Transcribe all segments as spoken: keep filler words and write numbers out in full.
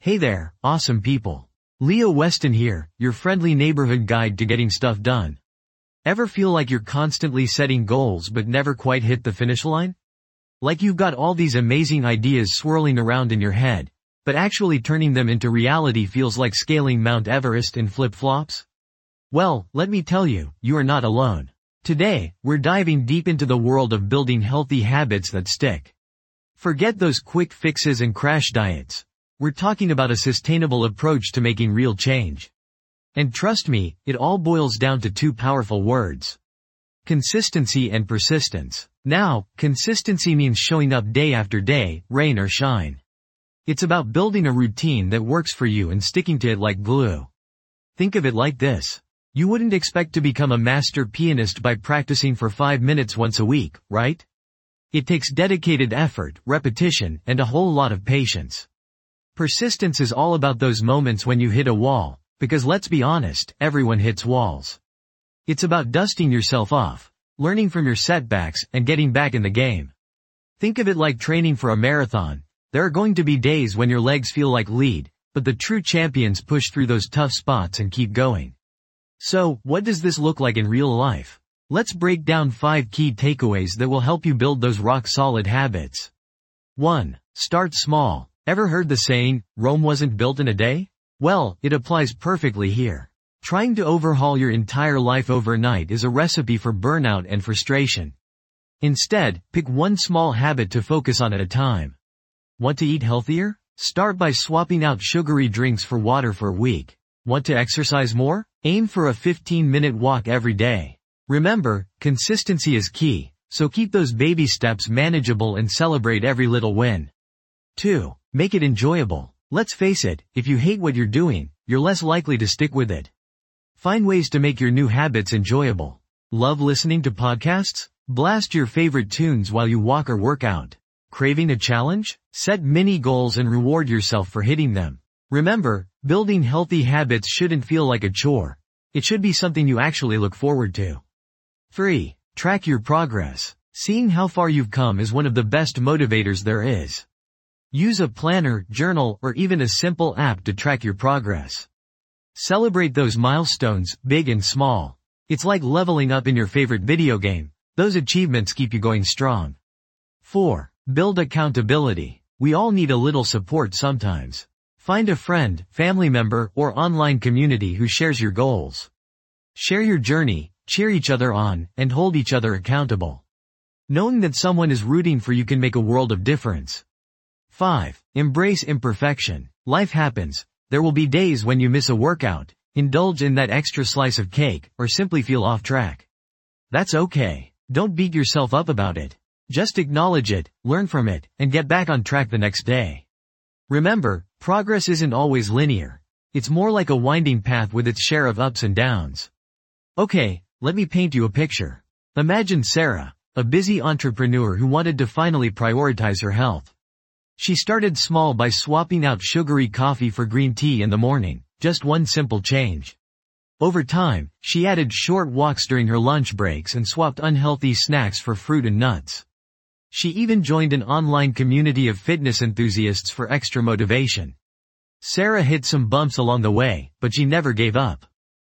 Hey there, awesome people. Leo Weston here, your friendly neighborhood guide to getting stuff done. Ever feel like you're constantly setting goals but never quite hit the finish line? Like you've got all these amazing ideas swirling around in your head, but actually turning them into reality feels like scaling Mount Everest in flip-flops? Well, let me tell you, you are not alone. Today, we're diving deep into the world of building healthy habits that stick. Forget those quick fixes and crash diets. We're talking about a sustainable approach to making real change. And trust me, it all boils down to two powerful words. Consistency and persistence. Now, consistency means showing up day after day, rain or shine. It's about building a routine that works for you and sticking to it like glue. Think of it like this. You wouldn't expect to become a master pianist by practicing for five minutes once a week, right? It takes dedicated effort, repetition, and a whole lot of patience. Persistence is all about those moments when you hit a wall, because let's be honest, everyone hits walls. It's about dusting yourself off, learning from your setbacks, and getting back in the game. Think of it like training for a marathon. There are going to be days when your legs feel like lead, but the true champions push through those tough spots and keep going. So, what does this look like in real life? Let's break down five key takeaways that will help you build those rock-solid habits. one. Start small. Ever heard the saying, Rome wasn't built in a day? Well, it applies perfectly here. Trying to overhaul your entire life overnight is a recipe for burnout and frustration. Instead, pick one small habit to focus on at a time. Want to eat healthier? Start by swapping out sugary drinks for water for a week. Want to exercise more? Aim for a fifteen minute walk every day. Remember, consistency is key, so keep those baby steps manageable and celebrate every little win. two. Make it enjoyable. Let's face it, if you hate what you're doing, you're less likely to stick with it. Find ways to make your new habits enjoyable. Love listening to podcasts? Blast your favorite tunes while you walk or work out. Craving a challenge? Set mini goals and reward yourself for hitting them. Remember, building healthy habits shouldn't feel like a chore. It should be something you actually look forward to. three. Track your progress. Seeing how far you've come is one of the best motivators there is. Use a planner, journal, or even a simple app to track your progress. Celebrate those milestones, big and small. It's like leveling up in your favorite video game. Those achievements keep you going strong. four. Build accountability. We all need a little support sometimes. Find a friend, family member, or online community who shares your goals. Share your journey, cheer each other on, and hold each other accountable. Knowing that someone is rooting for you can make a world of difference. five. Embrace imperfection. Life happens. There will be days when you miss a workout, indulge in that extra slice of cake, or simply feel off track. That's okay. Don't beat yourself up about it. Just acknowledge it, learn from it, and get back on track the next day. Remember, progress isn't always linear. It's more like a winding path with its share of ups and downs. Okay, let me paint you a picture. Imagine Sarah, a busy entrepreneur who wanted to finally prioritize her health. She started small by swapping out sugary coffee for green tea in the morning, just one simple change. Over time, she added short walks during her lunch breaks and swapped unhealthy snacks for fruit and nuts. She even joined an online community of fitness enthusiasts for extra motivation. Sarah hit some bumps along the way, but she never gave up.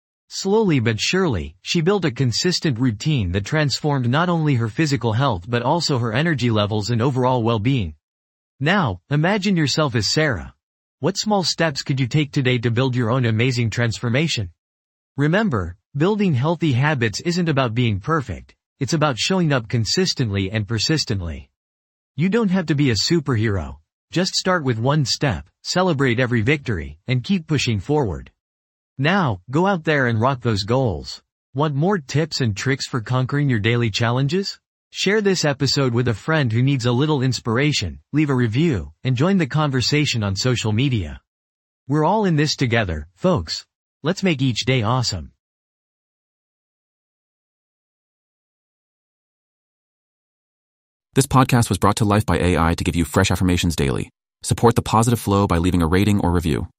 Slowly but surely, she built a consistent routine that transformed not only her physical health but also her energy levels and overall well-being. Now, imagine yourself as Sarah. What small steps could you take today to build your own amazing transformation? Remember, building healthy habits isn't about being perfect. It's about showing up consistently and persistently. You don't have to be a superhero. Just start with one step, celebrate every victory, and keep pushing forward. Now, go out there and rock those goals. Want more tips and tricks for conquering your daily challenges? Share this episode with a friend who needs a little inspiration, leave a review, and join the conversation on social media. We're all in this together, folks. Let's make each day awesome. This podcast was brought to life by A I to give you fresh affirmations daily. Support the positive flow by leaving a rating or review.